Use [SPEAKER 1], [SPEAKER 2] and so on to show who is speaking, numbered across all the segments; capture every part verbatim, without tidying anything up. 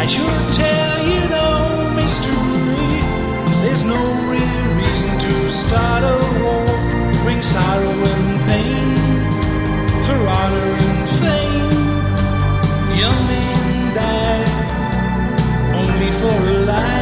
[SPEAKER 1] should tell you no mystery. There's no real reason to start a war. Bring sorrow and pain for honor and fame. Young men die only for a lie.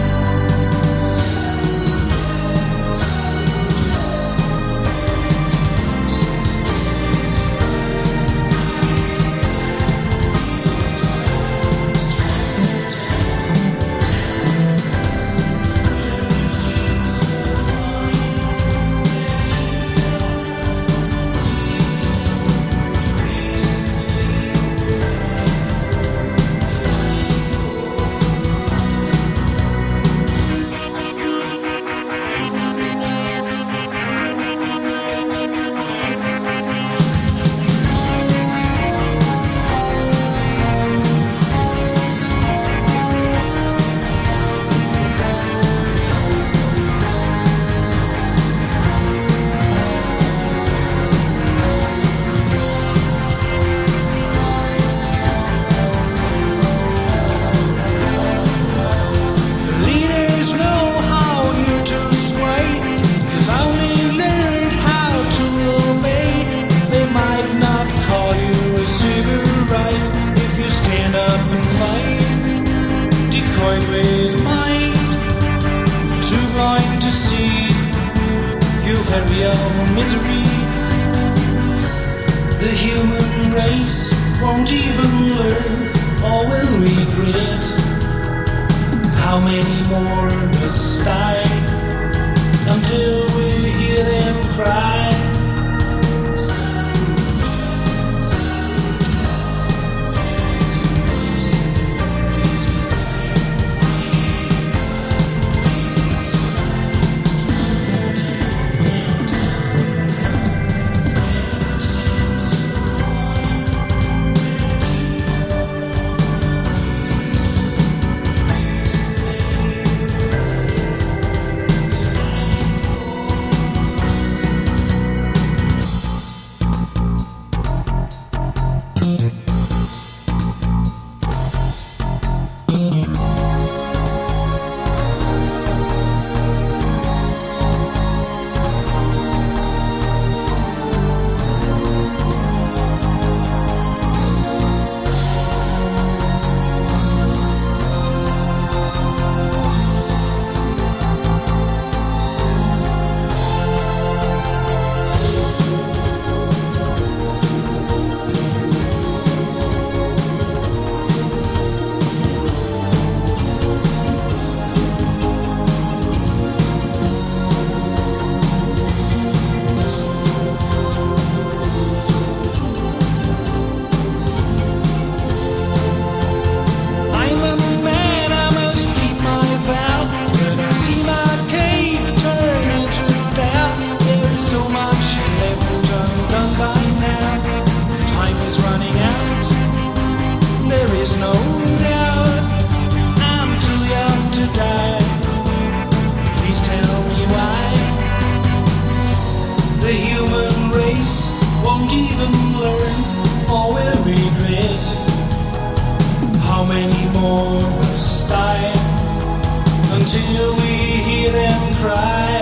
[SPEAKER 1] Misery. The human race won't even learn or will regret. How many more must die until we hear them cry? Won't even learn or will regret. How many more must die until we hear them cry?